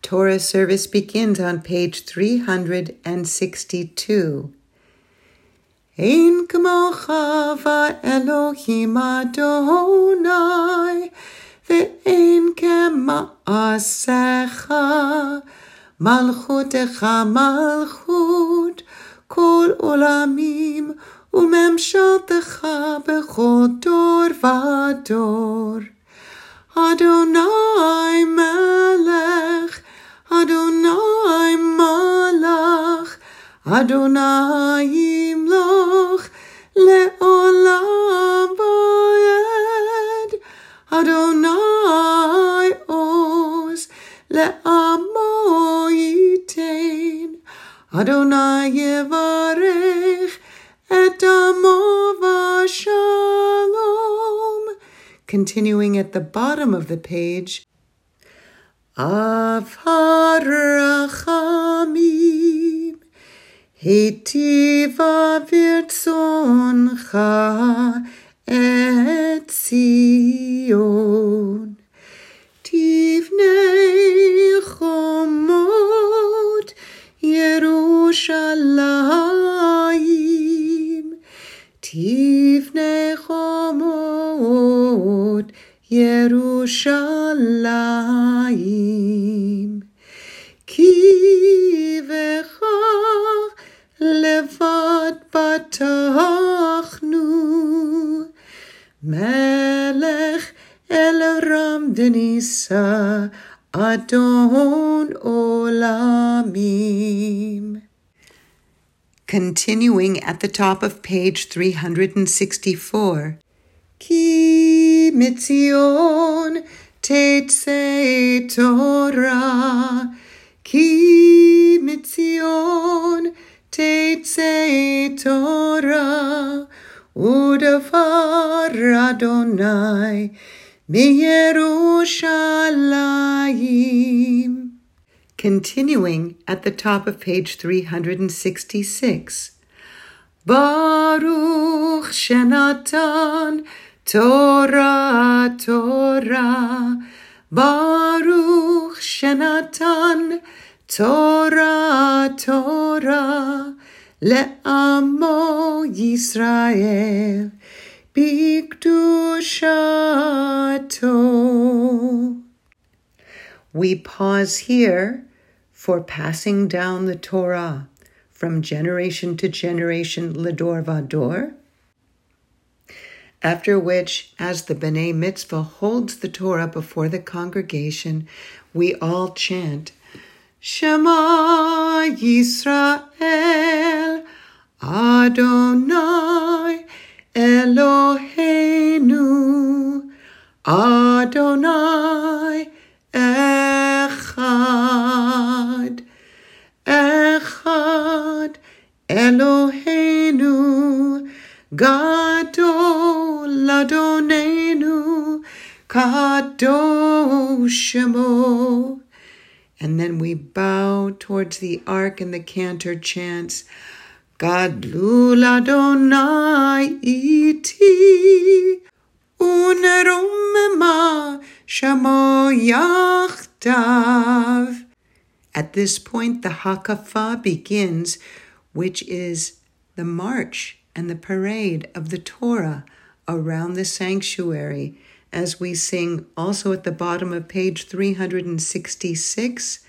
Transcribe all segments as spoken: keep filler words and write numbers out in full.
Torah service begins on page three hundred sixty-two. Ein kamocha va'elohim Adonai, ve'ein kema'asecha, malchutecha malchut, kol olamim, umemshaltecha bechol dor v'dor. Adonai melech, Adonai malach, Adonai yimloch le'olam bo'ed, Adonai oz le'amo yitein, Adonai yevarech et amo v'shalom. Continuing at the bottom of the page, Av harachamim, hitiva virtzoncha et Zion, tivnei chomot Yerushalayim, tivnei chomot Yerushalayim, ki vecha levad batachnu, melech el ramdenisa adon olamim. Continuing at the top of page three hundred sixty-four, Ki mitzion tetzei Torah, Ki mitzion tetzei Torah, udavar Adonai miYerushalayim. Continuing at the top of page three hundred sixty-six, Baruch Shenatan Torah, Torah, Baruch Shenatan Torah, Torah, le'amo Yisrael, bikdushato. We pause here for passing down the Torah from generation to generation, Ledor Vador, after which, as the B'nai Mitzvah holds the Torah before the congregation, we all chant, Shema Yisrael, Adonai Eloheinu, Adonai Echad, Echad Eloheinu, Gadol Adonenu, Kadosh Shemo. And then we bow towards the ark and the cantor chants, Gadlul Adonai iti, unerumema shamo yachtav. At this point, the Hakafah begins, which is the march and the parade of the Torah around the sanctuary, as we sing also at the bottom of page three hundred sixty-six,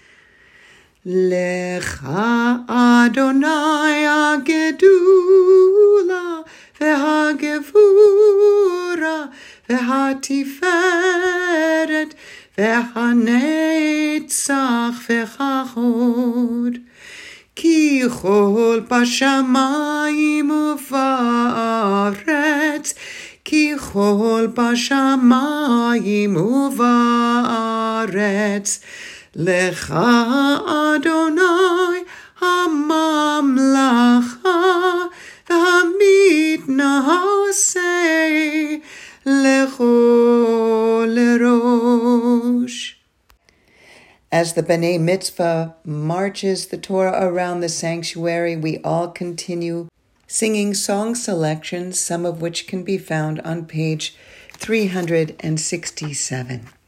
Lecha Adonai agedula v'hagevura v'hatiferet v'hanetzach v'chachod, Ki chol bashamayim uvaretz, Ki chol bashamayim uvaretz, Lecha Adonai hamamlacha, v'hamid nahaseh lechol rosh. As the B'nai Mitzvah marches the Torah around the sanctuary, we all continue singing song selections, some of which can be found on page three hundred sixty-seven.